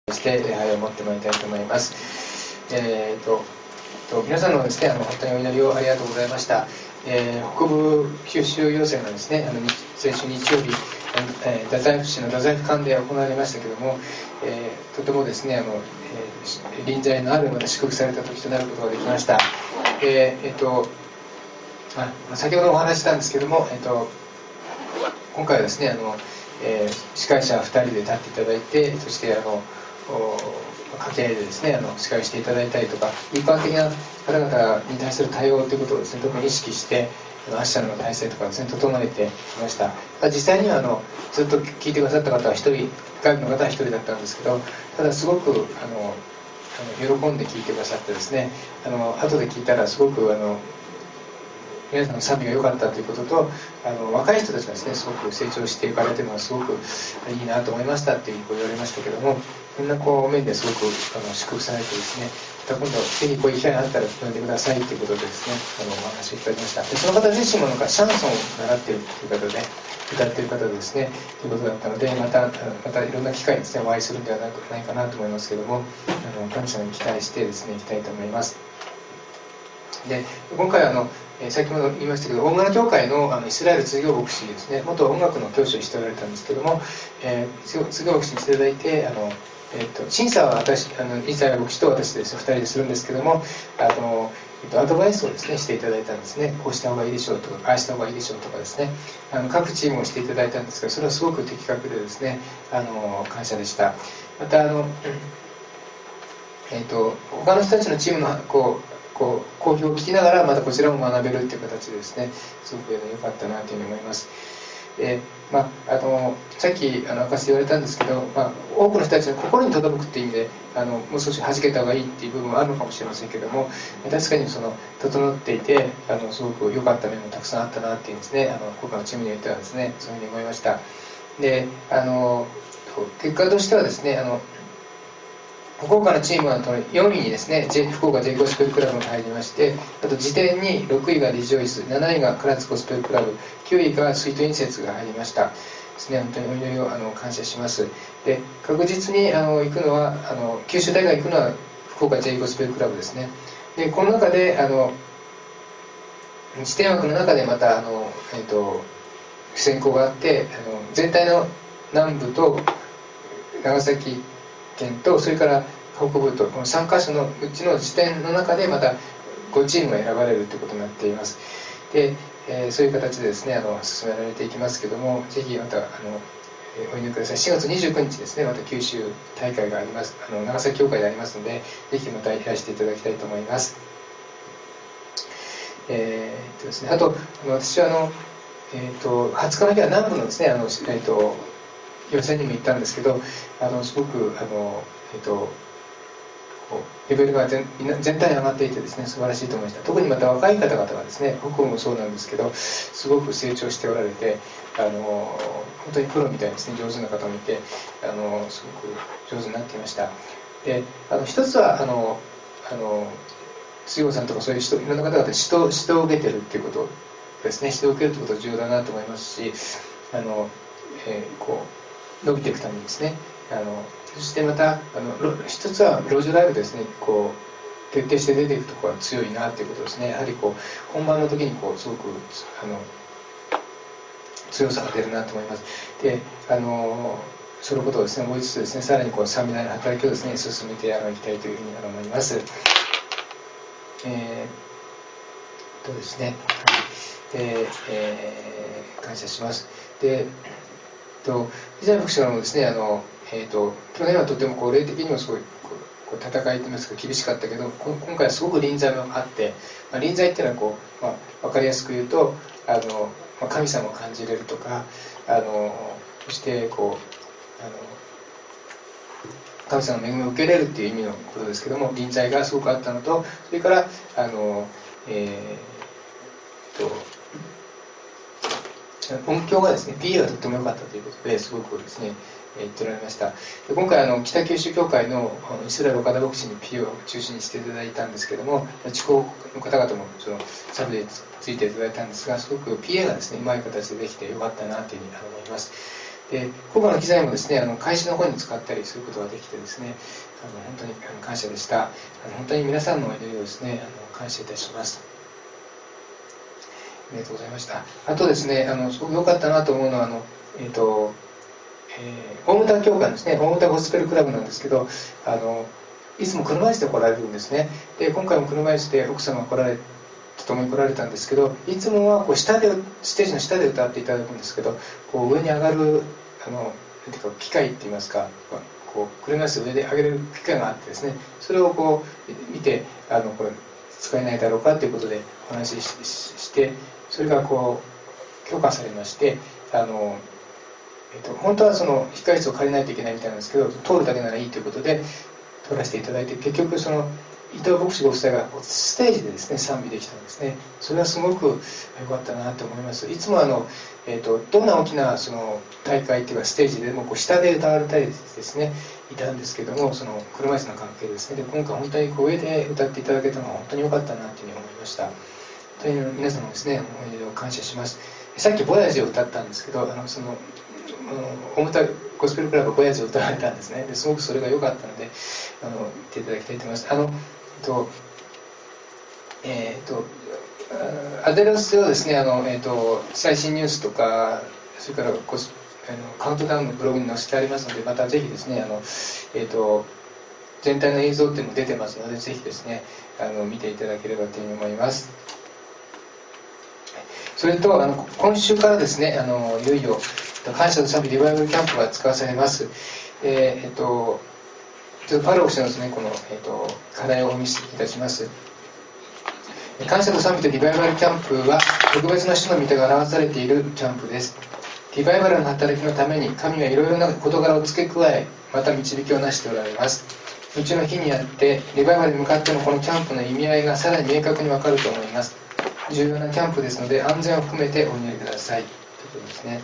して礼拝を持ってまいりたいと思います。皆さんのですね、本当にお祈りをありがとうございました。北部九州予選がですね、先週日曜日、太宰府市の太宰府館で行われましたけれども、とてもですね、臨在のあるまた祝福された時となることができました。先ほどお話ししたんですけれども、今回はですね、司会者2人で立っていただいて、そして掛け合いでですね、司会していただいたりとか、一般的な方々に対する対応ということをですね、特に意識してアッシャーの体制とかですね、整えてきました。実際にはずっと聞いてくださった方は1人、外部の方は1人だったんですけど、ただすごく喜んで聞いてくださってですね、後で聞いたらすごく皆さんの賛美が良かったということと、若い人たちがですね、すごく成長していかれているのがすごくいいなと思いましたっていうふうに言われましたけども、こんな面ですごく祝福されてですね、また今度ぜひこういう機会があったら呼んでくださいということでですね、お話をいただきました。でその方自身もシャンソンを習っているという方で、歌っている方でですね、ということだったので、またいろんな機会にですね、お会いするんではないかなと思いますけども、神様に期待してですね、いきたいと思います。で今回先ほど言いましたけど、大村教会のイスラエル通行牧師ですね、元音楽の教師をしておられたんですけども、通行牧師にしていただいて、審査はイスラエル牧師と私です2人でするんですけども、アドバイスをですねしていただいたんですね。こうした方がいいでしょうとか、ああした方がいいでしょうとかですね、各チームをしていただいたんですが、それはすごく的確でですね、感謝でした。また他の人たちのチームの講評を聞きながらまたこちらも学べるっていう形でですね、すごく良かったなというふうに思います。さっき明かして言われたんですけど、多くの人たちの心に届くっていう意味でもう少し弾けた方がいいっていう部分はあるのかもしれませんけども、確かに整っていてすごく良かった面もたくさんあったなっていうんですね、他のチームにおいてはですね、そういうふうに思いました。で結果としてはですね、福岡のチームは4位にですね、福岡 J ゴスペルクラブが入りまして、あと次点に6位がリジョイス、7位が唐津ゴスペルクラブ、9位がスイートインセツが入りましたですね。本当にお祈りを感謝します。で確実に行くのは九州大学行くのは福岡 J ゴスペルクラブですね。でこの中で次点枠の中でまた選考があって、全体の南部と長崎県とそれから北部とこの3カ所のうちの時点の中でまた5チームが選ばれるということになっています。で、そういう形でですね進められていきますけども、ぜひまたお祈りください。4月29日ですね、また九州大会があります、長崎協会でありますので、ぜひまたいらしていただきたいと思います。ですね、あと私は20日の日は南部のですね予選にも行ったんですけど、すごくレベルが全体に上がっていてですね、素晴らしいと思いました。特にまた若い方々がですね、北部もそうなんですけど、すごく成長しておられて、本当にプロみたいにですね、上手な方もいて、すごく上手になっていました。で一つは強さんとかそういういろんな方々に指導を受けてるっていうことですね、指導を受けるってことは重要だなと思いますし、伸びていくためにですね、そしてまた一つは路上ライブですね、徹底して出ていくところが強いなということですね。やはり本番の時にすごく強さが出るなと思います。でそのことをですね思いつつですね、さらに賛美内の働きをですね進めていきたいというふうに思います。ですね、感謝します。で以前牧師もですね去年はとても霊的にもすごい戦いといいますか厳しかったけど、今回はすごく臨在もあって、臨在っていうのは分かりやすく言うと神様を感じれるとかそして神様の恵みを受けれるっていう意味のことですけども、臨在がすごくあったのと、それから音響がですね PA がとっても良かったということですごくですね言っておられました。で今回北九州教会のイスラエル岡田牧師に PA を中心にしていただいたんですけども、地方の方々もサブでついていただいたんですが、すごく PA がですねうまい形でできて良かったなというふうに思います。 で個々の機材もですね会社の方に使ったりすることができてですね本当に感謝でした。本当に皆さんのお祈りをですね感謝いたします。ありがとうございました。あとですねすごく良かったなと思うのは大牟田教会ですね、大牟田ゴスペルクラブなんですけどいつも車椅子で来られるんですね。で今回も車椅子で奥様が共に来られたんですけど、いつもはこうステージの下で歌っていただくんですけど、こう上に上がるなんていうか機械って言いますか、こう車椅子を上で上げる機械があってですね、それをこう見てこれ使えないだろうかということでお話しして、それがこう許可されまして、本当はその控室を借りないといけないみたいなんですけど、通るだけならいいということで通らせていただいて、結局その伊藤牧師ご夫妻がステージでですね賛美できたんですね。それはすごく良かったなと思います。いつもどんな大きなその大会っていうかステージでもこう下で歌われたりですねいたんですけども、その車椅子の関係ですね。で今回本当にこう上で歌っていただけたのは本当に良かったなというふうに思いました。本当に皆様ですね思い出を感謝します。さっきボヤージを歌ったんですけど、大牟田ゴスペルクラブボヤージを歌われたんですね。ですごくそれが良かったので見ていただきたいと思います。アデロスではですね最新ニュースとか、それからカウントダウンのブログに載せてありますので、またぜひですね全体の映像っていうのも出てますので、ぜひですね見ていただければというふうに思います。それと今週からですねいよいよ感謝の賛美リバイバルキャンプが使わされます。パロー氏のですねこの、課題をお見せいたします。感謝と賛美とリバイバルキャンプは特別な主の御手が表されているキャンプです。リバイバルの働きのために神はいろいろな事柄を付け加え、また導きをなしておられます。うちの日にあってリバイバルに向かってのこのキャンプの意味合いがさらに明確にわかると思います。重要なキャンプですので安全を含めてお祈りくださいということですね。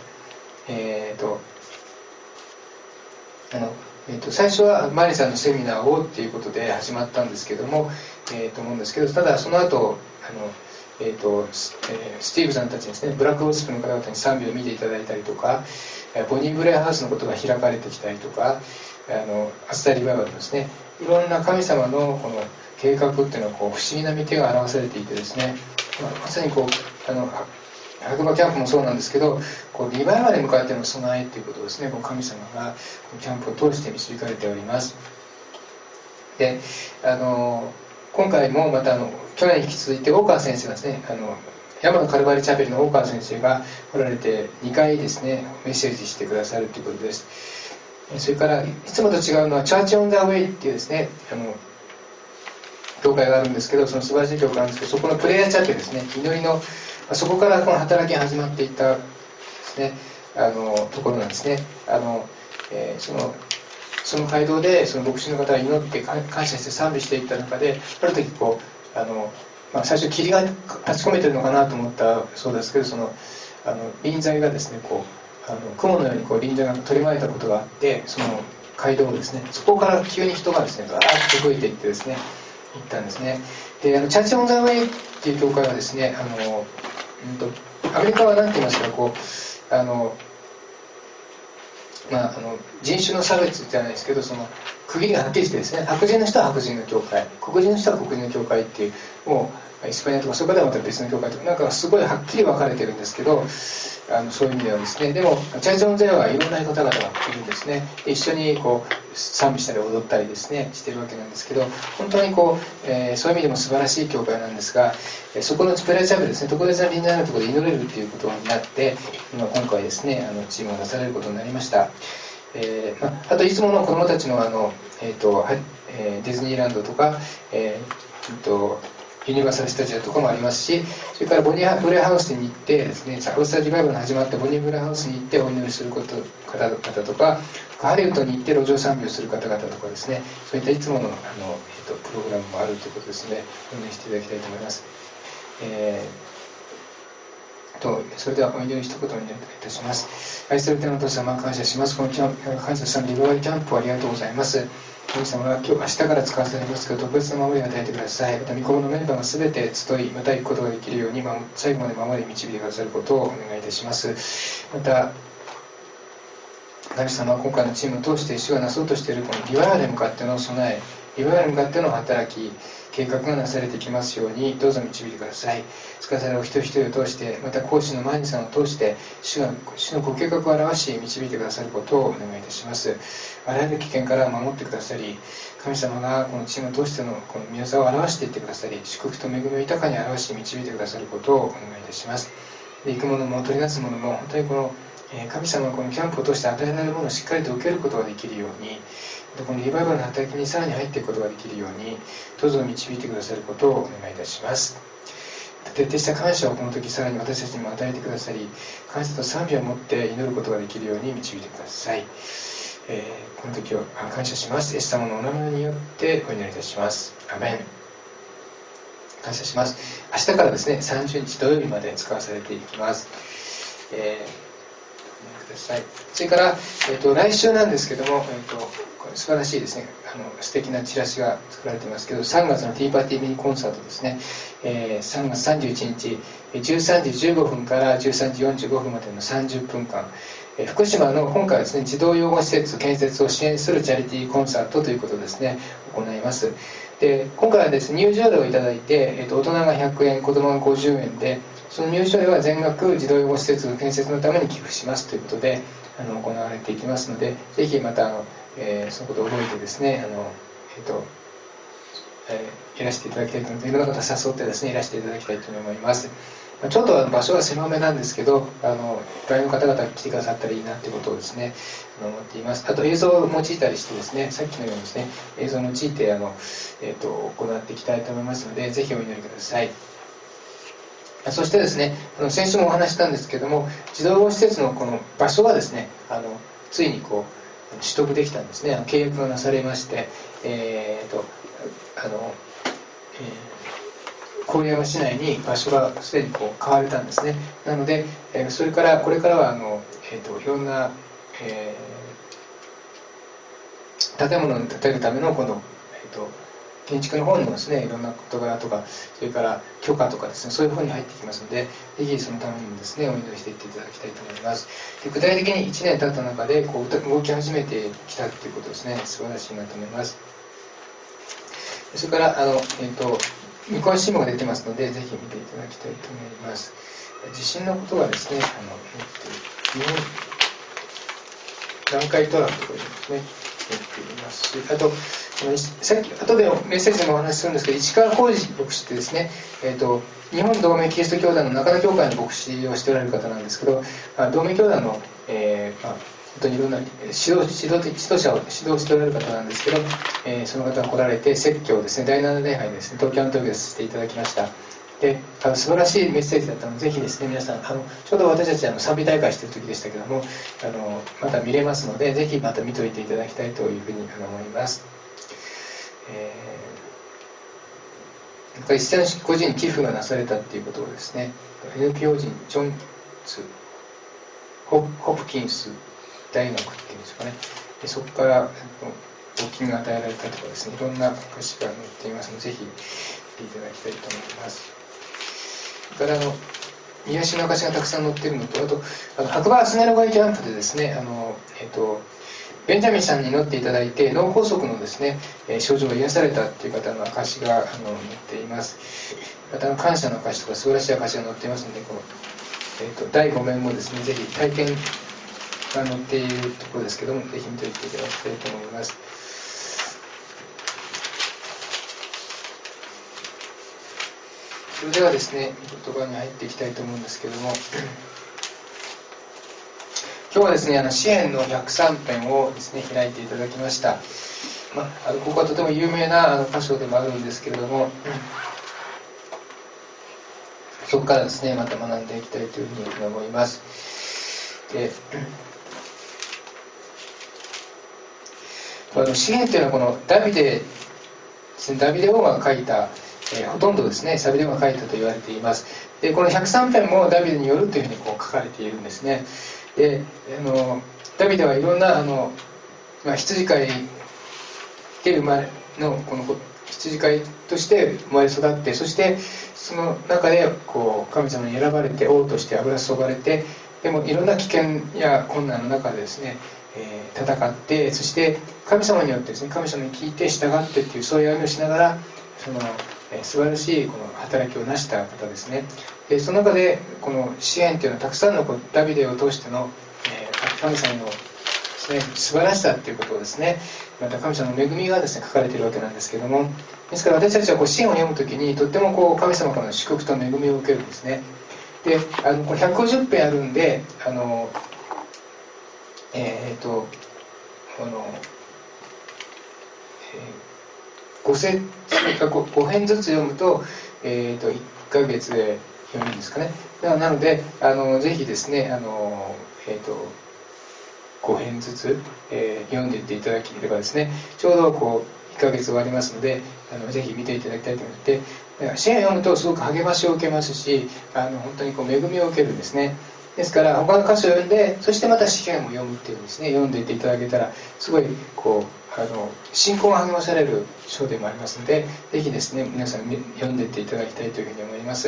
最初はマリさんのセミナーをっていうことで始まったんですけども、と思うんですけど、ただその後スティーブさんたちですね、ブラックゴスペルの方々に賛美を見ていただいたりとか、ボニー・ブレアハウスのことが開かれてきたりとか、アスタリバイバルですね、いろんな神様のこの計画っていうのはこう不思議な御手が表されていてですね、まさにこう白馬キャンプもそうなんですけど、こうリバイバルに向かっての備えということをですね、こう神様がキャンプを通して導かれております。で今回もまた去年に引き続いて大川先生がですね山のカルバリチャペルの大川先生が来られて2回ですねメッセージしてくださるということです。それからいつもと違うのはチャーチ・オン・ザ・ウェイっていうですね教会があるんですけど、その素晴らしい教会なんですけど、そこのプレイヤーチャペルですね、祈りのそこからこの働きが始まっていったですねところなんですね。その街道でその牧師の方が祈って感謝して賛美していった中で、ある時こう最初霧が立ち込めてるのかなと思ったそうですけど、その臨在がですねこう雲のようにこう臨在が取り巻いたことがあって、その街道をですね、そこから急に人がですねガーッと動いていってですね行ったんですね。でチャーチ・オン・ザ・ウェイっていう教会はですねアメリカは何て言いますか、こう人種の差別じゃないですけど、その区切りがはっきりしてですね、白人の人は白人の教会、黒人の人は黒人の教会っていう、もうイスパニアとかそこではまた別の教会とかなんかすごいはっきり分かれてるんですけど、そういう意味ではですね、でもチャーチ・オン・ザ・ウェイはいろんな方々がいるんですね。で一緒にこう賛美したり踊ったりですねしてるわけなんですけど、本当にこう、そういう意味でも素晴らしい教会なんですが、そこのプレイヤーチャペルですね、特別な臨在のところで祈れるっていうことになって、今回ですねチームを出されることになりました。あといつもの子どもたちのディズニーランドとか、ユニバーサルスタジオとかもありますし、それからボニーブレアハウスに行ってですね、サウスタリバイバルが始まってボニーブレアハウスに行ってお祈りする方々とか、ハリウッドに行って路上賛美をする方々とかですね、そういったいつものプログラムもあるということですので、お祈りしていただきたいと思います。それではお祈り一言お願いいたします。愛する天のお父様、感謝します。この感謝さんリバイバルキャンプをありがとうございます。神様が明日から使わされますけど、特別な守りを与えてください。また御心のメンバーが全て集い、また行くことができるように最後まで守り導いてくださることをお願いいたします。また神様は今回のチームを通して主がなそうとしているこのリバイバルに向かっての備え、リバイバルに向かっての働き、計画がなされてきますようにどうぞ導いてください。使わされるお一人一人を通して、また講師のマーニさんを通して主のご計画を表し導いてくださることをお願いいたします。あらゆる危険から守ってくださり、神様がこのチームを通してのこの御業を表していってくださり、祝福と恵みを豊かに表し導いてくださることをお願いいたします。で、行くものも取り出すものも本当にこの神様がこのキャンプを通して与えられるものをしっかりと受けることができるように、このリバイバルの働きにさらに入っていくことができるようにどうぞ導いてくださることをお願いいたします。徹底した感謝をこの時さらに私たちにも与えてくださり、感謝と賛美を持って祈ることができるように導いてください。この時を感謝します。イエス様のお名前によってお祈りいたします。アメン。感謝します。明日からですね、30日土曜日まで使わされていきます。ごめんください。それから、来週なんですけども、これ素晴らしいですね、素敵なチラシが作られていますけど、3月のティーパーティーミニコンサートですね、3月31日13時15分から13時45分までの30分間、福島の今回はですね、児童養護施設建設を支援するチャリティーコンサートということですね、行います。で、今回はですね、入場料をいただいて、大人が100円、子供が50円で、その入場料は全額児童養護施設建設のために寄付しますということで行われていきますので、ぜひまたそのことを覚えてですね、いらしていただきたいと思います。いろんな方誘ってですね、いらしていただきたいと思います。ちょっと場所は狭めなんですけど、外の方々が来てくださったらいいなということをですね、思っています。あと映像を用いたりしてですね、さっきのようにですね、映像を用いて行っていきたいと思いますので、ぜひお祈りください。そしてですね、先週もお話したんですけども、児童養護施設のこの場所がですね、ついに取得できたんですね。契約がなされまして、郡山市内に場所がすでに買われたんですね。なので、それからこれからはいろんな、建物を建てるためのこの、建築の方にもですね、いろんな事柄とか、それから許可とかですね、そういう方に入ってきますので、ぜひそのためにもですね、お祈りしていっていただきたいと思います。で、具体的に1年経った中で動き始めてきたということですね、素晴らしいなと思います。それから見込み新聞が出てますので、ぜひ見ていただきたいと思います。地震のことがですね、日本南海トラフとかですね、言っていますし、あとさっき後でメッセージでもお話しするんですけど、市川浩二牧師ってですね、日本同盟キリスト教団の中田教会の牧師をしておられる方なんですけど、同盟教団の、本当にいろんな指導者を指導しておられる方なんですけど、その方が来られて説教をですね、第7礼拝ですね、東京アントニオでしていただきました。で、素晴らしいメッセージだったので、ぜひですね、皆さんちょうど私たち賛美大会している時でしたけども、また見れますので、ぜひまた見ておいていただきたいというふうに思います。一斉の個人に寄付がなされたということをですね、NPO 人ジョンズ・ホプキンス大学っていうんですかね、そこから募金が与えられたとかですね、いろんな証が載っていますので、ぜひ見ていただきたいと思います。それから癒しの証がたくさん載っているのと、あと白馬スネロガイキャンプでですね、ベンジャミンさんに祈っていただいて脳梗塞のですね、症状が癒されたという方の証が載っています。また感謝の証とか素晴らしい証が載っていますので、第5面もですね、ぜひ体験が載っているところですけども、ぜひ見ておいていただきたいと思います。それではですね、言葉に入っていきたいと思うんですけども、今日はですね、詩編の103編をですね、開いていただきました。ここはとても有名な箇所でもあるんですけれども、そこからですね、また学んでいきたいというふうに思います。で、詩編というのはこのダビデ王が書いた、ほとんどですね、ダビデ王が書いたと言われています。で、この103編もダビデによるというふうに書かれているんですね。で、ダビデはいろんな羊飼いで羊飼いとして生まれ育って、そしてその中で神様に選ばれて王として油注ばれて、でもいろんな危険や困難の中でですね、 戦って、そして神様によってですね、神様に聞いて従ってっていう、そういう歩みをしながら素晴らしいこの働きを成した方ですね。でその中でこの詩篇っていうのはたくさんのダビデを通しての、神様のですね、素晴らしさっていうことをですね、また神様の恵みがですね書かれているわけなんですけども、ですから私たちは詩篇を読むときにとっても神様からの祝福と恵みを受けるんですね。でこれ150編あるんで5編ずつ読むと、1ヶ月で読むんですかね。なのでぜひですね5編ずつ、読んでいっていただければですね、ちょうど1ヶ月終わりますのでぜひ見ていただきたいと思って、詩篇を読むとすごく励ましを受けますし、本当に恵みを受けるんですね。ですから他の箇所を読んで、そしてまた詩篇を読むっていうですね、読んでいっていただけたらすごい信仰が励まされる章でもありますので、ぜひですね皆さん読んでいっていただきたいというふうに思います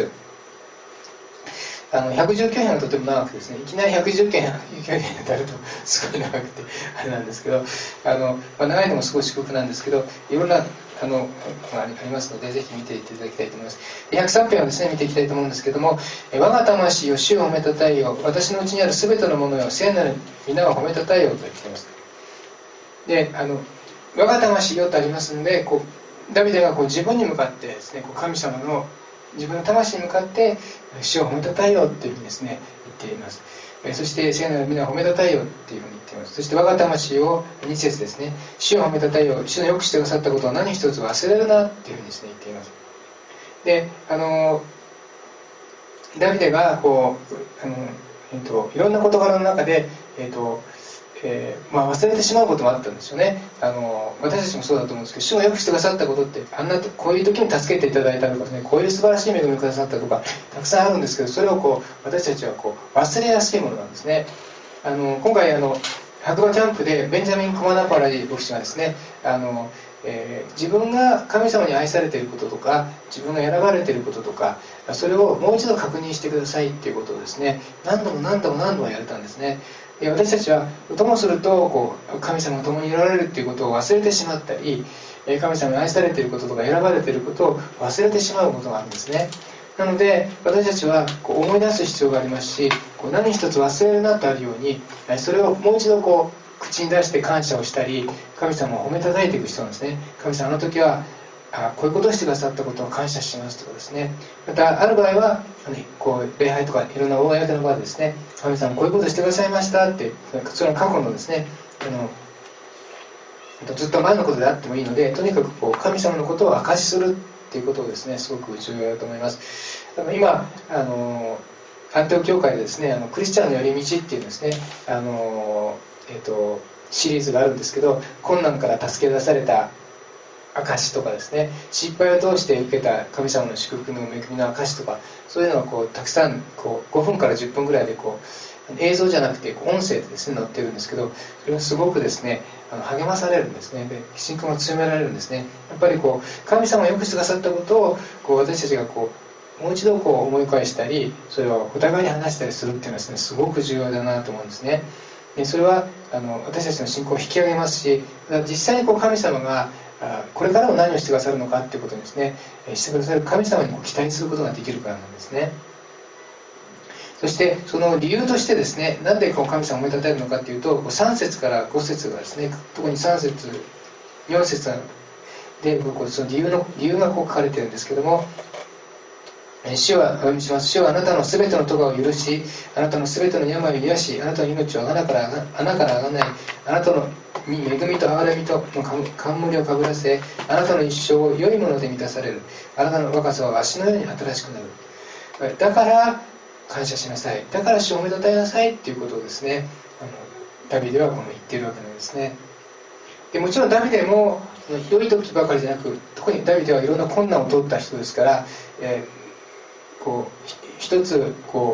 。119編はとても長くてですね、いきなり119編になるとすごい長くてあれなんですけど、長いのもすごい祝福なんですけど、いろんなありますので、ぜひ見ていっていただきたいと思います。103編をですね見ていきたいと思うんですけども、我が魂よ主を褒めたたえよ、私のうちにあるすべてのものよ聖なる皆を褒めたたえよと言っています。で我が魂よとありますので、ダビデが自分に向かってですね、神様の自分の魂に向かって主を褒めたたえようっていうふうにですね言っています。そして聖なる皆を褒めたたえようっていうふうに言っています。そして我が魂を2節ですね、主を褒めたたえよう、主のよくしてくださったことを何一つ忘れるなっていうふうにですね言っています。でダビデがいろんな事柄の中で忘れてしまうこともあったんですよね。私たちもそうだと思うんですけど、主がよくしてくださったことってこういう時に助けていただいたとかね、こういう素晴らしい恵みをくださったとかたくさんあるんですけど、それを私たちは忘れやすいものなんですね。今回白馬キャンプでベンジャミン・コマナパラリ牧師がですね自分が神様に愛されていることとか、自分が選ばれていることとか、それをもう一度確認してくださいっていうことをですね何度もやれたんですね。私たちはともすると神様と共にいられるっていうことを忘れてしまったり、神様に愛されていることとか選ばれていることを忘れてしまうことがあるんですね。なので私たちは思い出す必要がありますし、何一つ忘れるなとあるように、それをもう一度口に出して感謝をしたり、神様を褒めたたえていく必要なんですね。神様あの時はこういうことをしてくださったことを感謝しますとかですね、またある場合は礼拝とかいろんな公の場でですね、神様こういうことをしてくださいましたってその過去のですねずっと前のことであってもいいので、とにかく神様のことを証しするっていうことをですねすごく重要だと思います。今アンテオ教会でですねクリスチャンの寄り道っていうですねシリーズがあるんですけど、困難から助け出された証とかですね、失敗を通して受けた神様の祝福の恵みの証とか、そういうのがたくさん5分から10分ぐらいで映像じゃなくて音声でですね載ってるんですけど、それはすごくですね励まされるんですね。で信仰が強められるんですね。やっぱり神様がよくしてくださったことを私たちがもう一度思い返したり、それをお互いに話したりするっていうのはですねすごく重要だなと思うんですね。でそれは私たちの信仰を引き上げますし、実際に神様がこれからも何をしてくださるのかっていうことにですねしてくださる神様に期待することができるからなんですね。そしてその理由としてですね、なんで神様を褒めたたえるのかっていうと、3節から5節がですね、特に3節4節でその理由が書かれているんですけども、主はあなたのすべての咎を許し、あなたのすべての病を癒し、あなたの命を穴からあがない、あなたの恵みと憐れみとの冠をかぶらせ、あなたの一生を良いもので満たされる。あなたの若さは足のように新しくなる。だから感謝しなさい、だから主を褒めたたえなさいっていうことをですねダビデは言っているわけなんですね。でもちろんダビデも良い時ばかりじゃなく、特にダビデはいろんな困難を通った人ですから、一つ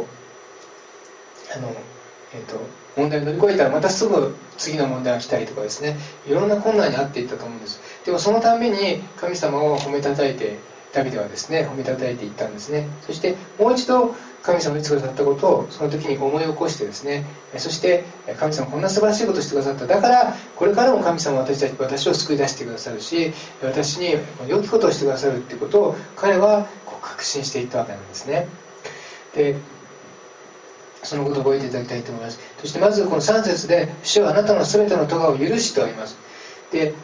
問題を乗り越えたらまたすぐ次の問題が来たりとかですね、いろんな困難に遭っていったと思うんです。でもそのために神様を褒めたたえてダビデはですね褒めたたえていったんですね。そしてもう一度神様にしてくださったことをその時に思い起こしてですね、そして神様こんな素晴らしいことをしてくださった、だからこれからも神様は私を救い出してくださるし、私に良きことをしてくださるっていうことを彼は確信していったわけなんですね。でそのことを覚えていただきたいと思います。そしてまずこの3節で主はあなたの全ての咎を許しとあります。で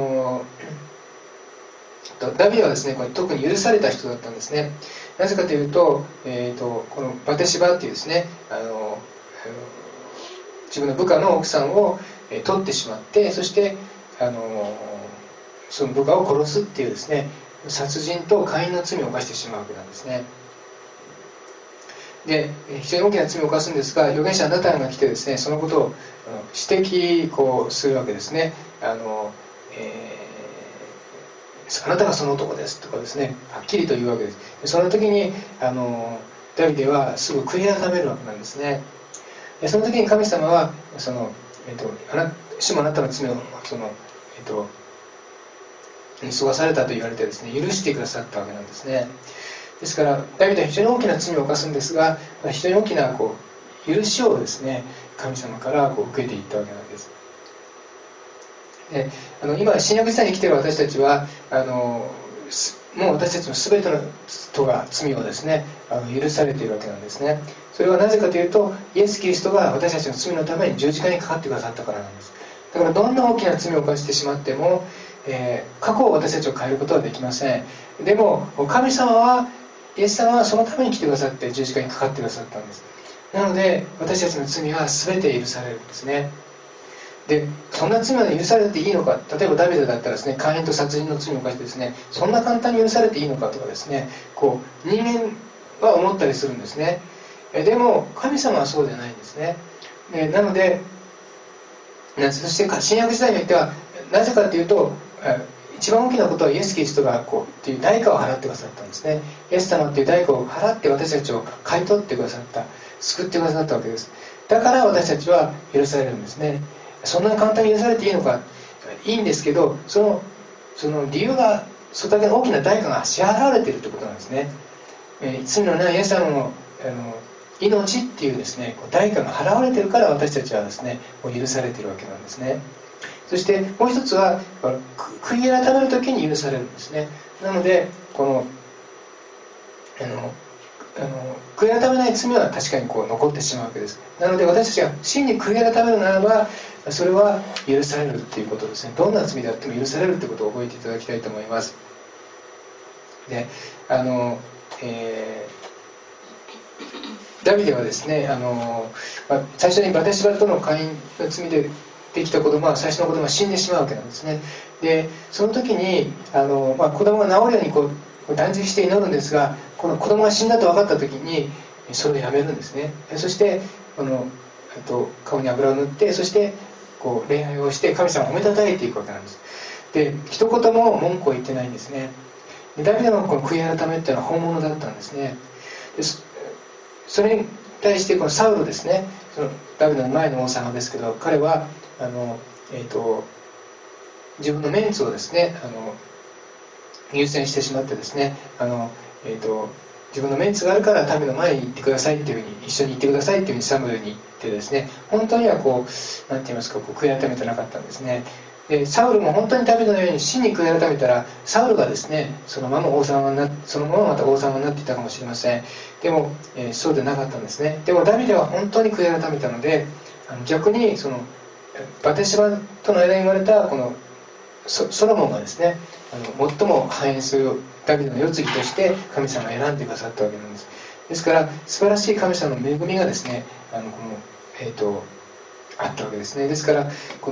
ダビデはですねこれ特に許された人だったんですね。なぜかというと、このバテシバっていうですね自分の部下の奥さんを取ってしまって、そしてその部下を殺すっていうですね殺人と姦淫の罪を犯してしまうわけなんですね。で非常に大きな罪を犯すんですが、預言者ナタンが来てですねそのことを指摘するわけですね。あなたがその男ですとかですねはっきりと言うわけです。でその時にダビデはすぐ悔い改めるわけなんですね。でその時に神様は主もあなたの罪を過ごされたと言われてですね許してくださったわけなんですね。ですからダビデは非常に大きな罪を犯すんですが、非常に大きな許しをですね神様から受けていったわけなんです。で今新約時代に生きている私たちはもう私たちの全ての罪をですね許されているわけなんですね。それはなぜかというとイエス・キリストが私たちの罪のために十字架にかかってくださったからなんです。だからどんな大きな罪を犯してしまっても、過去を私たちを変えることはできません。でも神様はイエス様はそのために来てくださって十字架にかかってくださったんです。なので私たちの罪は全て許されるんですね。でそんな罪まで許されていいのか、例えばダビデだったらですね姦淫と殺人の罪を犯してですねそんな簡単に許されていいのかとかですね人間は思ったりするんですね。でも神様はそうじゃないんですね。なのでそして新約時代においてはなぜかというと一番大きなことはイエス・キリストがっていう代価を払ってくださったんですね。イエス様っていう代価を払って私たちを買い取ってくださった、救ってくださったわけです。だから私たちは許されるんですね。そんなに簡単に許されていいのか、いいんですけど、その理由がそれだけの大きな代価が支払われているということなんですね。罪のないイエス様の命っていうですね代価が払われているから私たちはですね許されているわけなんですね。そしてもう一つは悔い改める時に許されるんですね。なので悔い改めない罪は確かに残ってしまうわけです。なので私たちが真に悔い改めるならばそれは許されるっていうことですね。どんな罪であっても許されるってことを覚えていただきたいと思います。でダビデはですね最初にバテシバとの姦淫の罪でできた子供は最初の子供は死んでしまうわけなんですね。でその時に子供が治るように断食して祈るんですが、この子供が死んだと分かった時にそれをやめるんですね。そして顔に油を塗って、そして礼拝をして神様を褒めたたえていくわけなんです。で一言も文句を言ってないんですね。でダビデのこの悔い改めっていうのは本物だったんですね。でそれに対してこのサウロですね、そのダビデの前の王様ですけど、彼は自分のメンツをですね優先してしまってですね自分のメンツがあるから民の前に行ってくださいっていうふうに、一緒に行ってくださいっていうふうにサムエルに言ってですね、本当にはなんて言いますか悔い改めてなかったんですね。でサウルも本当にダビデのように真に悔い改めたらサウルがですねそのまままた王様になっていたかもしれません。でも、そうでなかったんですね。でもダビデは本当に悔い改めたので逆にバテシバとの間に生まれたこのソロモンがですね最も繁栄するダビデの世継ぎとして神様が選んでくださったわけなんです。ですから素晴らしい神様の恵みがですねあったわけですね。ですから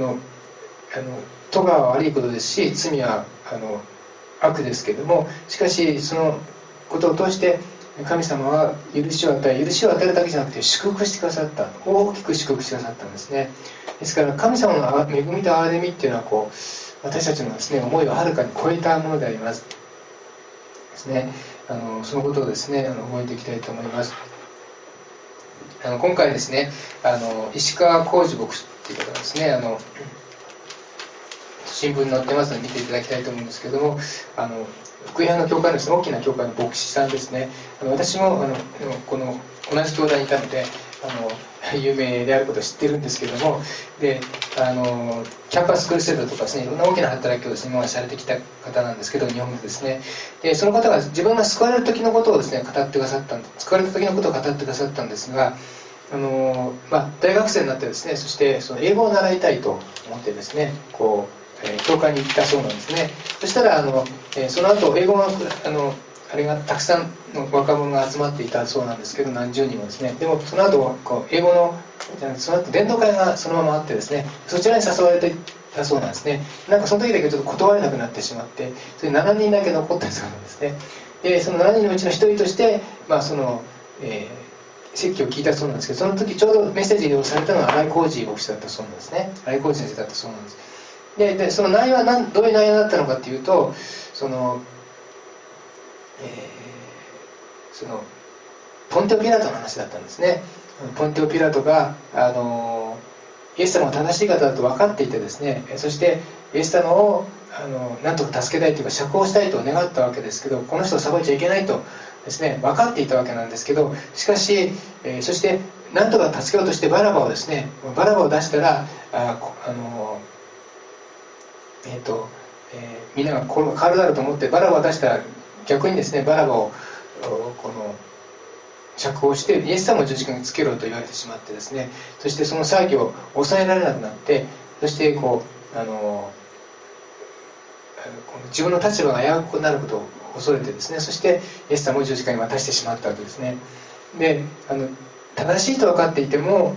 咎は悪いことですし、罪は悪ですけれども、しかしそのことを通して神様は許しを与えるだけじゃなくて祝福してくださった、大きく祝福してくださったんですね。ですから神様の恵みと憐れみっていうのは私たちのですね思いをはるかに超えたものでありますですね。そのことをですね覚えていきたいと思います。今回ですね石川浩二牧師っていう方がですね新聞に載ってますので見ていただきたいと思うんですけども、福井派の教会のですね、大きな教会の牧師さんですね。私もこの同じ教団にいたので有名であることを知ってるんですけども、でキャンパスクルセイドとかですね、いろんな大きな働きをですね今までされてきた方なんですけど、日本でですね。でその方が自分が救われる時のことをですね語ってくださった救われた時のことを語ってくださったんですが、大学生になってですね、そしてその英語を習いたいと思ってですね教会に行ったそうなんですね。そしたらその後英語のあれがたくさんの若者が集まっていたそうなんですけど、何十人もですね。でもその後英語のその後伝道会がそのままあってですね、そちらに誘われていたそうなんですね。なんかその時だけちょっと断れなくなってしまって、それ7人だけ残ったそうなんですね。でその7人のうちの1人として、説教を聞いたそうなんですけど、その時ちょうどメッセージをされたのは荒井浩二牧師だったそうなんですね。荒井浩二先生だったそうなんです。でその内容はどういう内容だったのかというと、ポンテオ・ピラトの話だったんですね。ポンテオ・ピラトがイエス様が正しい方だと分かっていてですね、そしてイエス様をなんとか助けたいというか釈放したいと願ったわけですけど、この人を裁いちゃいけないとですね分かっていたわけなんですけど、しかし、そしてなんとか助けようとしてバラバをですね、バラバを出したらみんなが変わるだろうと思ってバラバを出したら、逆にですねバラバを釈放してイエス様を十字架につけろと言われてしまってですね、そしてその騒ぎを抑えられなくなって、そして自分の立場が危うくなることを恐れてですね、そしてイエス様を十字架に渡してしまったわけですね。で正しいと分かっていても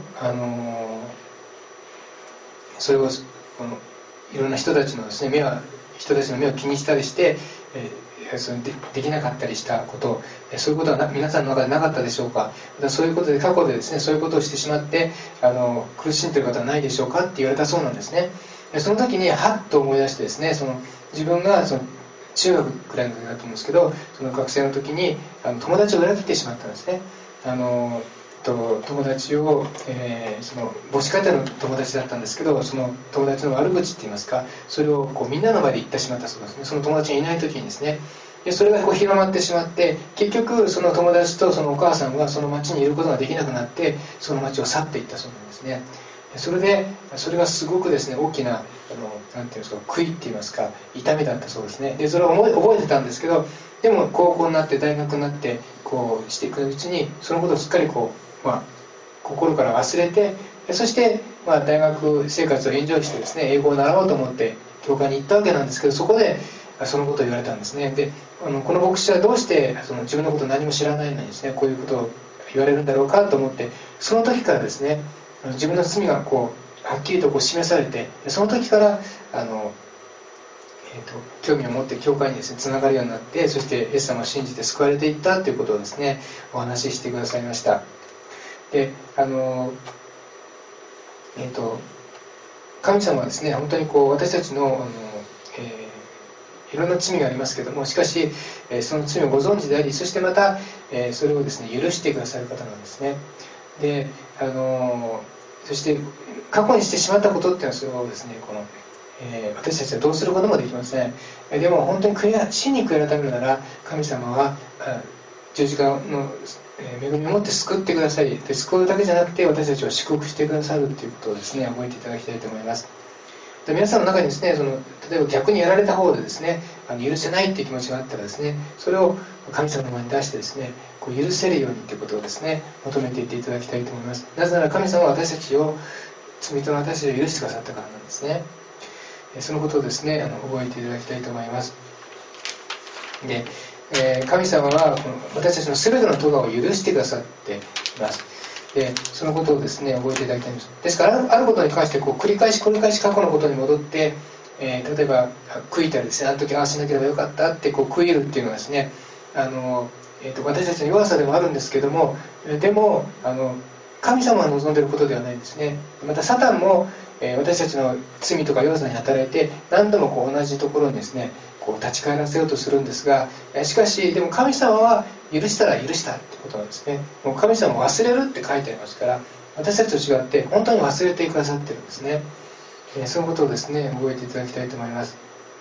それをいろんな人たちのですね人たちの目を気にしたりして、できなかったりしたこと、そういうことは皆さんの中でなかったでしょうか。そういうことで過去でですねそういうことをしてしまって苦しんでいる方はないでしょうかって言われたそうなんですね。でその時にハッと思い出してですね、自分が中学くらいの時だと思うんですけど、その学生の時に友達を裏切ってしまったんですね。友達を、母子家庭の友達だったんですけど、その友達の悪口って言いますか、それをみんなの前で言ってしまったそうですね。その友達がいない時にですね。でそれが広まってしまって、結局その友達とそのお母さんはその町にいることができなくなって、その町を去っていったそうなんですね。それがすごくですね大きななんていうんですか、悔いって言いますか痛みだったそうですね。でそれを覚えてたんですけど、でも高校になって大学になってしていくうちにそのことをすっかり心から忘れて、そして、大学生活をエンジョイしてですね英語を習おうと思って教会に行ったわけなんですけど、そこでそのことを言われたんですね。でこの牧師はどうして自分のことを何も知らないのにですねこういうことを言われるんだろうかと思って、その時からですね自分の罪がはっきりと示されて、その時から興味を持って教会にですねつながるようになって、そしてイエス様を信じて救われていったということをですねお話ししてくださいました。で神様はですね本当に私たちのいろんな罪がありますけども、しかしその罪をご存知であり、そしてまたそれをですね許してくださる方なんですね。でそして過去にしてしまったことっていうのはそれをですね私たちはどうすることもできません。でも本当に真に悔い改めるなら、神様は十字架の恵みを持って救ってくださり、で救うだけじゃなくて私たちを祝福してくださるということをですね覚えていただきたいと思います。で皆さんの中にですね例えば逆にやられた方でですね許せないっていう気持ちがあったらですね、それを神様の前に出してですね許せるようにということをですね求めていっていただきたいと思います。なぜなら神様は私たちを罪人の私たちを許してくださったからなんですね。そのことをですね覚えていただきたいと思います。で神様は私たちの全ての咎を許してくださっています。でそのことをですね覚えていただきたいんです。ですからあることに関して繰り返し過去のことに戻って、例えば悔いたりですね、あの時ああしなければよかったって悔いるっていうのはですね私たちの弱さでもあるんですけども、でも神様が望んでいることではないんですね。またサタンも私たちの罪とか弱さに働いて何度も同じところにですね立ち返らせようとするんですが、しかしでも神様は許したら許したってことなんですね。もう神様も忘れるって書いてありますから、私たちと違って本当に忘れてくださってるんですね。 そのことをですね覚えていただきたいと思います。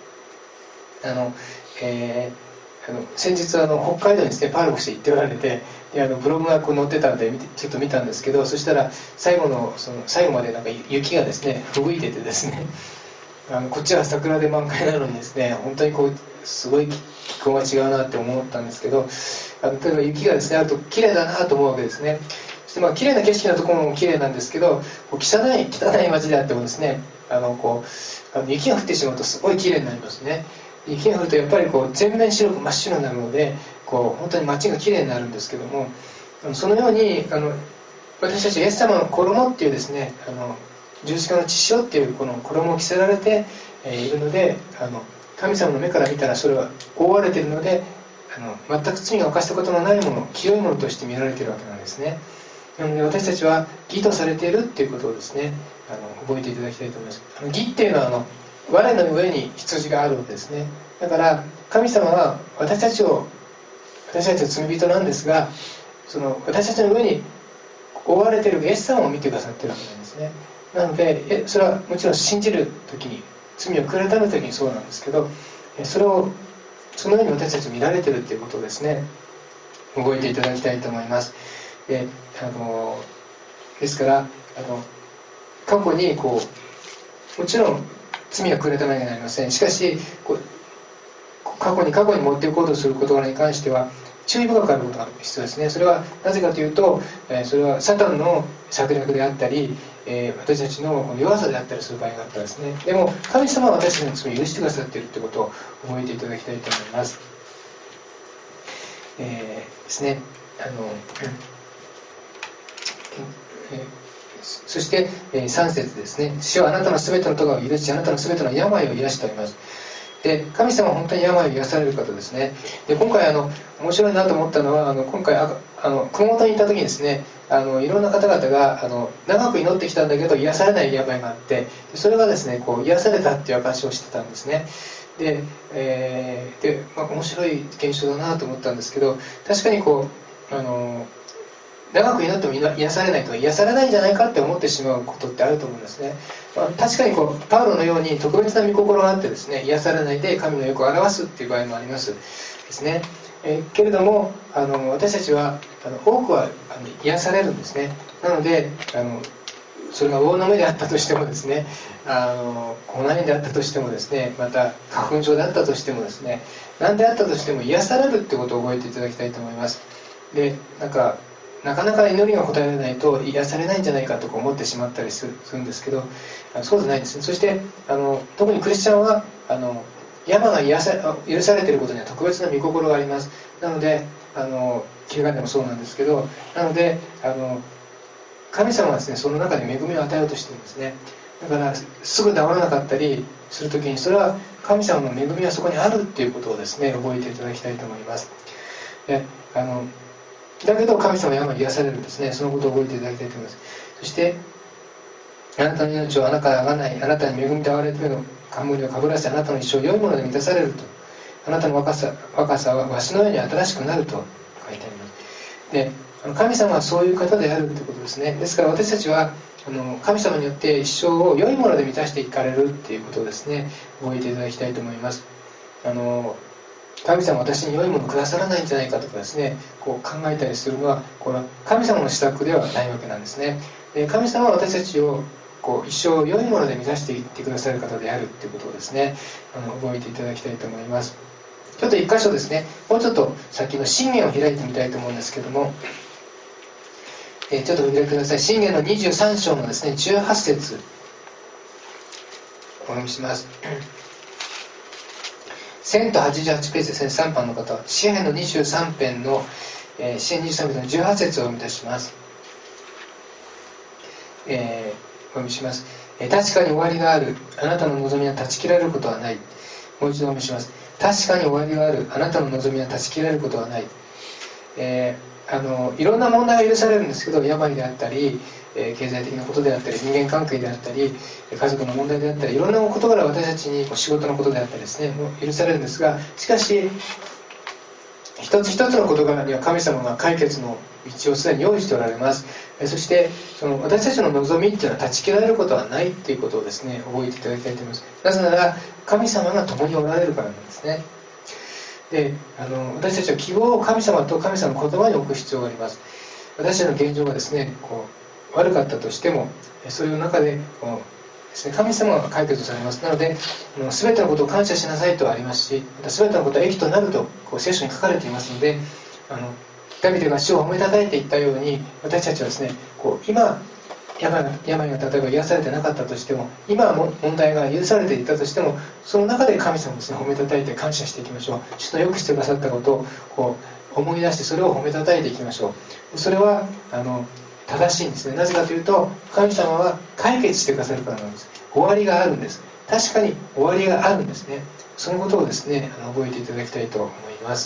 先日北海道にですねパウロ牧師行っておられて、でブログが載ってたんでちょっと見たんですけど、そしたら最後までなんか雪がですね吹雪いててですね、こっちは桜で満開なのにですね、本当にすごい気候が違うなって思ったんですけど、例えば雪がですねあると綺麗だなと思うわけですね。そして綺麗な景色のところも綺麗なんですけど、汚い街であってもですね、雪が降ってしまうとすごい綺麗になりますね。雪が降るとやっぱり全面白く真っ白になるので、本当に街が綺麗になるんですけども、そのように私たちイエス様の衣っていうですね、十字架の血潮っていうこの衣を着せられているので、神様の目から見たらそれは覆われているので、全く罪が犯したことのないもの、清いものとして見られているわけなんですね。なので私たちは義とされているっていうことをですね覚えていただきたいと思います。義っていうのは我の上に羊があるわけですね。だから神様は私たちは罪人なんですが、その私たちの上に覆われているイエス様を見てくださっているわけなんですね。なのでそれはもちろん信じる時に、罪を悔い改める時にそうなんですけど、そのように私たち見られているということをですね覚えていただきたいと思います。ですから過去にもちろん罪は悔い改めなきゃなりません。しかし過去に持っていこうとすることに関しては注意深くあることが必要ですね。それはなぜかというと、それはサタンの策略であったり、私たちの弱さであったりする場合があったらですね、でも神様は私たちの罪を許してくださっているということを覚えていただきたいと思います。ですねそして、3節ですね。主はあなたのすべての咎を許し、あなたのすべての病を癒しております。で神様は本当に病を癒される方ですね。で今回面白いなと思ったのは今回熊本に行った時にですねいろんな方々が長く祈ってきたんだけど癒されない病があって、それがですね癒されたっていう証をしてたんですね。で、面白い現象だなと思ったんですけど、確かに長く祈っても癒されないとか癒されないんじゃないかって思ってしまうことってあると思うんですね。確かにパウロのように特別な御心があってですね癒されないで神の欲を表すっていう場合もありますですね。けれども私たちは多くは癒されるんですね。なのでそれが大の目であったとしてもですね口内炎であったとしてもですね、また花粉症であったとしてもですね、何であったとしても癒されるってことを覚えていただきたいと思います。でなかなか祈りが答えられないと癒されないんじゃないかとか思ってしまったりするんですけど、そうじゃないんですね。そして特にクリスチャンは病が許されていることには特別な御心があります。なので怪我でもそうなんですけど、なので神様はですねその中で恵みを与えようとしてるんですね。だからすぐ治らなかったりするときに、それは神様の恵みはそこにあるっていうことをですね覚えていただきたいと思います。でだけど神様は病癒されるんですね。そのことを覚えていただきたいと思います。そしてあなたの命を穴からあがない、あなたに恵みと憐れみの冠をかぶらせ、あなたの一生良いもので満たされると、あなたの若さはわしのように新しくなると書いてあります。で神様はそういう方であるということですね。ですから私たちは神様によって一生を良いもので満たしていかれるっていうことをですね覚えていただきたいと思います。神様は私に良いものをくださらないんじゃないかとかですね考えたりするのはこれは神様の施策ではないわけなんですね。で神様は私たちを一生良いもので満たしていってくださる方であるということをですね覚えていただきたいと思います。ちょっと一箇所ですね、もうちょっと先の箴言を開いてみたいと思うんですけども、ちょっとお開きください。箴言の23章のですね18節お読みします。1088ページですね。3番の方は詩編の23編の詩編23編の18節をお読みいたします。お読みします。確かに終わりがある、あなたの望みは断ち切られることはない。もう一度お読みします。確かに終わりがある、あなたの望みは断ち切られることはない。いろんな問題が許されるんですけど、病であったり、経済的なことであったり、人間関係であったり、家族の問題であったり、いろんなことから私たちに仕事のことであったりですね、許されるんですが、しかし一つ一つの事柄には神様が解決の道をすでに用意しておられます。そしてその私たちの望みっていうのは断ち切られることはないっていうことをですね、覚えていただきたいと思います。なぜなら神様が共におられるからなんですね。で私たちは希望を神様と神様の言葉に置く必要があります。私たちの現状がですね悪かったとしても、そういう中でですね、神様が解決されます。なので全てのことを感謝しなさいとありますし、また全てのことは益となると聖書に書かれていますので、ダビデが主を褒めたたえていったように、私たちはですね今病が例えば癒されてなかったとしても、今は問題が許されていたとしても、その中で神様をですね褒めたたえて感謝していきましょう。主のよくしてくださったことを思い出して、それを褒めたたえていきましょう。それは正しいんですね。なぜかというと、神様は解決してくださるからなんです。終わりがあるんです。確かに終わりがあるんですね。そのことをですね覚えていただきたいと思います。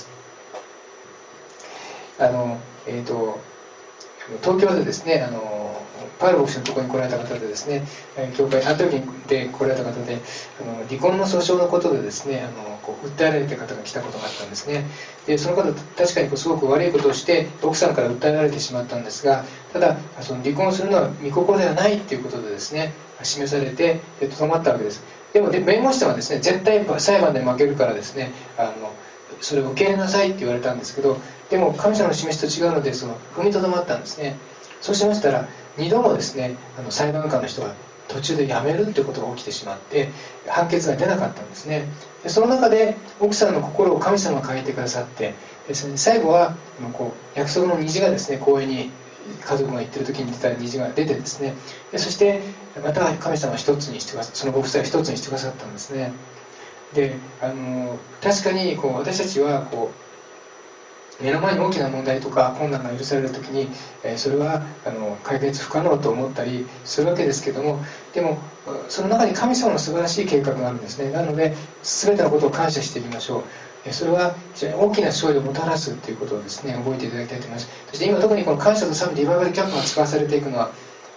東京でですねパウロ牧師のところに来られた方でですね、教会アントニオで来られた方で離婚の訴訟のことでですね訴えられた方が来たことがあったんですね。でその方確かにすごく悪いことをして奥さんから訴えられてしまったんですが、ただその離婚するのは御心ではないっていうことでですね示されてとどまったわけです。でも弁護士さんはですね絶対裁判で負けるからですねそれを受け入れなさいって言われたんですけど、でも神様の示しと違うので踏みとどまったんですね。そうしましたら2度もですね裁判官の人が途中で辞めるってことが起きてしまって判決が出なかったんですね。でその中で奥さんの心を神様が変えてくださってですね、最後は約束の虹がですね公園に家族が行ってる時に出た虹が出てですね、でそしてまた神様は一つにしてくださそのご夫妻を一つにしてくださったんですね。で確かに私たちは目の前に大きな問題とか困難が許される時にそれは解決不可能と思ったりするわけですけども、でもその中に神様の素晴らしい計画があるんですね。なので全てのことを感謝していきましょう。それは非常に大きな勝利をもたらすということをですね覚えていただきたいと思います。そして今特にこの感謝と賛美リバイバルキャンプが使わされていくのは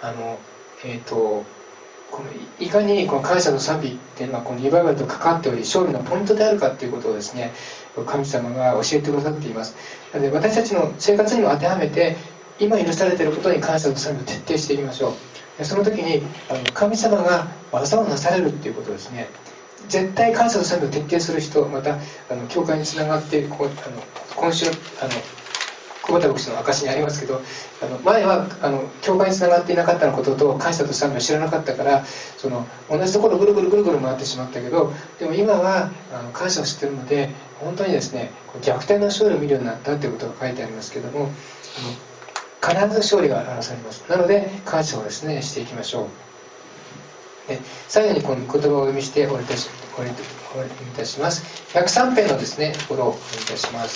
いかにこの感謝と賛美っていうのがこのリバイバルと関わっており勝利のポイントであるかということをですね神様が教えてくださっています。なので私たちの生活にも当てはめて今許されていることに感謝と賛美を徹底していきましょう。その時に神様が技をなされるっていうことですね。絶対感謝と賛美を徹底する人、また教会につながって今週久保田牧師の証にありますけど、前は教会につながっていなかったことと感謝と賛美を知らなかったから同じところをぐるぐるぐるぐる回ってしまったけど、でも今は感謝を知っているので本当にですね逆転の勝利を見るようになったということが書いてありますけども、必ず勝利が表されます。なので感謝をですねしていきましょう。最後にこの言葉をお読みして終わりいたします。103編のですねところをお読みいたします。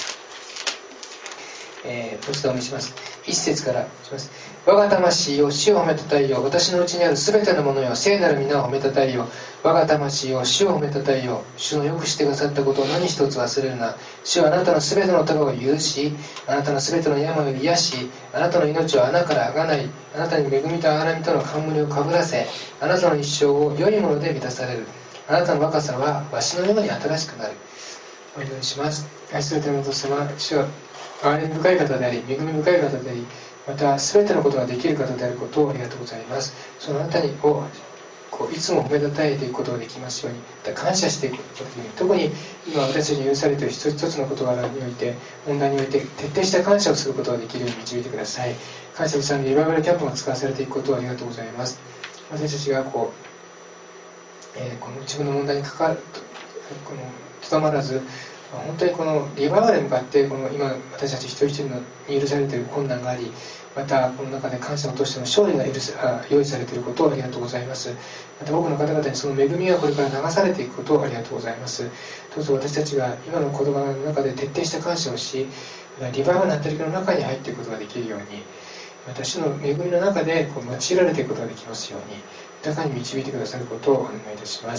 お伝えします。一節からします。我が魂よ主を褒めたたえよ。私のうちにあるすべてのものよ聖なる皆を褒めたたえよ。我が魂よ主を褒めたたえよ。主のよくしてくださったことを何一つ忘れるな。主はあなたのすべての咎を許し、あなたのすべての病を癒し、あなたの命を穴からあがない、あなたに恵みと憐れみとの冠をかぶらせ、あなたの一生を良いもので満たされる。あなたの若さはわしのように新しくなる。お祈りします。愛する天のお父様、主は憐れみ深い方であり、恵み深い方であり、また全てのことができる方であることをありがとうございます。そのあなたをいつも褒めたたえていくことができますように、また感謝していくことができる。特に今私たちに許されている一つ一つの事柄において、問題において徹底した感謝をすることができるように導いてください。感謝と賛美リバイバルキャンプが使わされていくことをありがとうございます。私たちがこの自分の問題に関わるとどまらず、本当にこのリバイバルに向かって今私たち一人一人に許されている困難があり、またこの中で感謝を通しての勝利が用意されていることをありがとうございます。また多くの方々にその恵みがこれから流されていくことをありがとうございます。どうぞ私たちが今の言葉の中で徹底した感謝をし、リバイバルの働きの中に入っていくことができるように、また主の恵みの中で用いられていくことができますように豊かに導いてくださることをお願いいたします。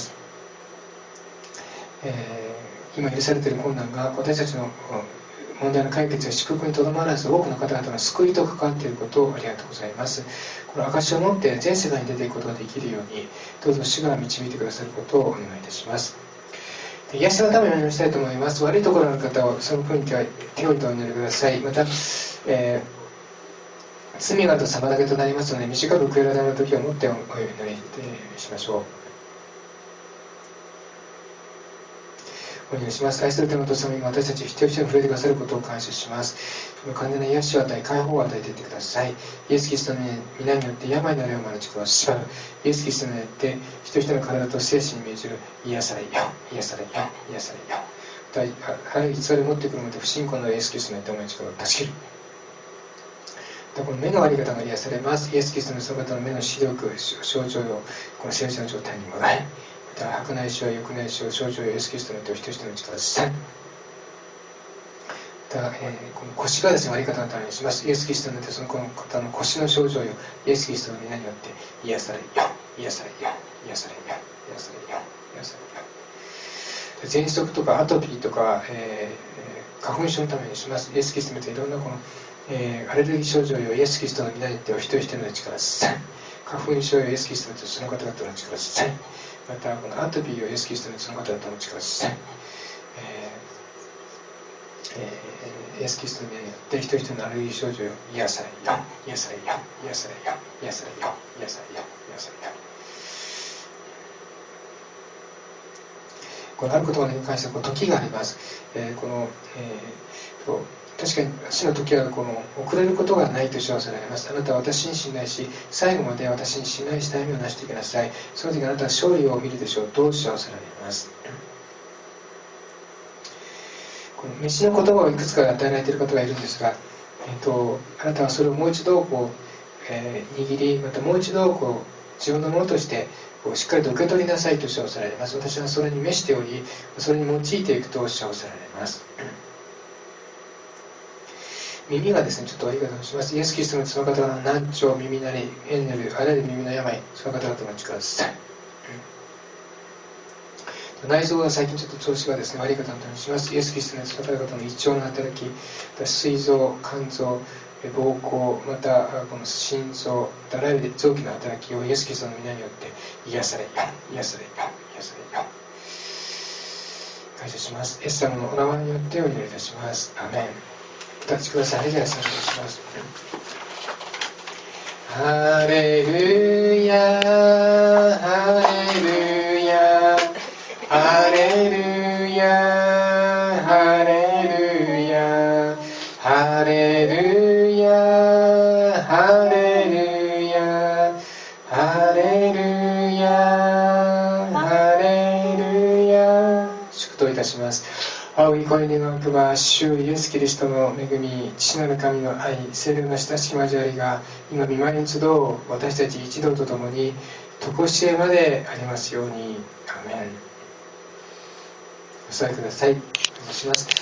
今許されている困難が私たちの問題の解決や祝福にとどまらず、多くの方々の救いと関わっていることをありがとうございます。この証を持って全世界に出ていくことができるように、どうぞ主が導いてくださることをお願いいたします。 癒しのためにお祈りしたいと思います。悪いところの方はその分に手を置いてお祈りください。また、罪があると妨げとなりますので、短く悔い改めの時をもってお祈りしましょう。お祈りします。愛する天のお父様、今私たち一人一人に触れてくださることを感謝します。完全な癒しを与え、解放を与えていってください。イエス・キリストの皆によって病なるを招きくださる。イエス・キリストによって一人一人の体と精神に命じる癒されよ、癒されよ、癒されよ。あらゆる偽りを持ってくるので不信仰のイエス・キリストによってお前の力を助ける。この目の悪い方が癒されます。イエス・キリストのその方の目の視力、症状をこの正常な状態に戻り、また白内障、緑内障、症状をイエス・キリストによって一人一人の力をさん。この腰がですね、悪い方のためにします。イエス・キリストによってその方の腰の症状をイエス・キリストの皆によって癒されよ、癒されよ、癒されよ、癒されよ、癒されよ。喘息とかアトピーとか、花粉症のためにします。イエス・キリストによっていろんなこのアレルギー症状をイエス・キリストの皆によってお一人一人の力さん。花粉症をイエス・キリストによってその方々の力さん。またこのアトピーをイエス・キリストによってその方々の力さん。イエス・キリストの皆によって一人一人のアレルギー症状を癒されよ、癒されよ、癒されよ、癒されよ、癒されよ、癒されよ。このある言葉に関しては時があります。確かに死の時は遅れることがないと称されます。あなたは私に信頼し、最後まで私に信頼した歩みをなしていきなさい。その時あなたは勝利を見るでしょうと称されます。この飯の言葉をいくつか与えられている方がいるんですが、あなたはそれをもう一度握り、またもう一度自分のものとしてしっかりと受け取りなさいと称されます。私はそれに召しており、それに用いていくと称されます。耳がですね、ちょっと悪い方をします。イエス・キリストのその方々の難聴、耳鳴り、エンネル、あらゆる耳の病、その方々の力です。内臓が最近ちょっと調子がですね、悪い方のためにします。イエス・キリストのその方々の胃腸の働き、膵臓、肝臓、膀胱、またこの心臓、あらゆる臓器の働きをイエス・キリストの皆によって癒されよ、癒されよ、癒されよ。感謝します。イエス様のお名前によってお祈りいたします。アメン。お立ちください。お願いします。ハレルヤ、ハレルヤ、ハレルヤ、ハレルヤ、ハレルヤ、ハレルヤ、ハレルヤ、ハレルヤ。祝祷いたします。青い声にの奥は主イエス・キリストの恵み、父なる神の愛、聖霊の親しき交わりが今御前に集う私たち一同と共に常しえまでありますように。アメン。お座りください。お願いします。